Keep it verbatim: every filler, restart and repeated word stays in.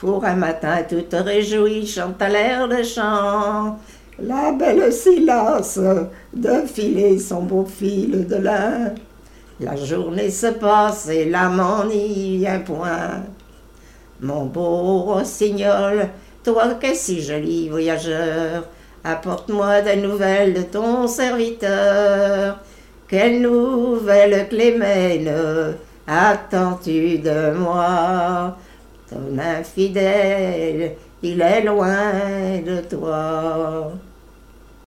Pour un matin toute réjouie chante à l'air de chant. La belle Silas de filer son beau fil de lin. La journée se passe et l'amant n'y vient point. Mon beau rossignol, toi qui es si joli voyageur, apporte-moi des nouvelles de ton serviteur. Quelle nouvelle Clémène attends-tu de moi? Ton infidèle, il est loin de toi.